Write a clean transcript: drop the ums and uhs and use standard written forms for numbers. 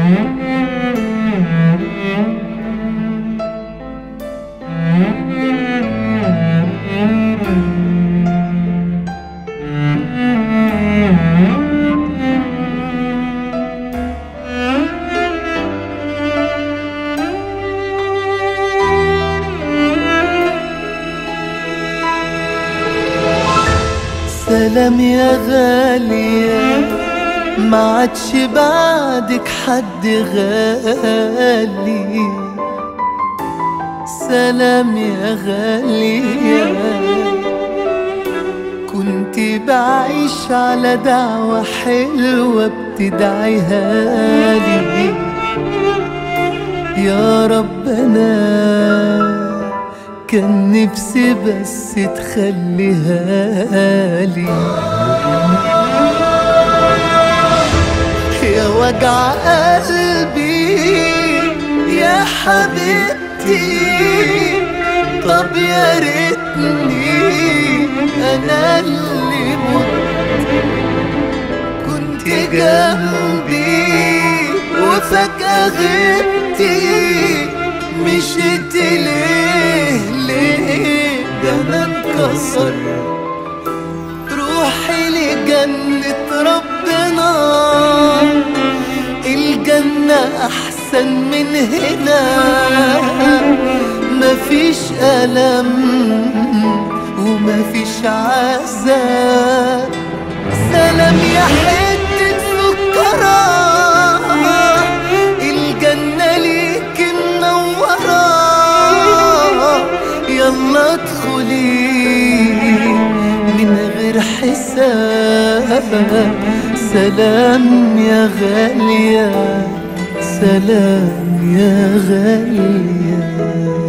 سلام يا غالية، ما عادش بعدك حد غالي. سلام يا غالية، كنت بعيش على دعوة حلوة بتدعيها لي. يا ربنا كان نفسي بس تخليها لي. يا وجع قلبي يا حبيبتي، طب يا ريتني انا اللي مت، كنت جنبي وفجأة غبتي. مشيت ليه ده انا انكسر روحي لجنة ربنا. الجنة احسن من هنا، مفيش ألم ومفيش عذاب. سلام يا حتة سكرة، الجنة ليك منورة. يلا ادخلي من غير حساب. سلام يا غالية، سلام يا غالية.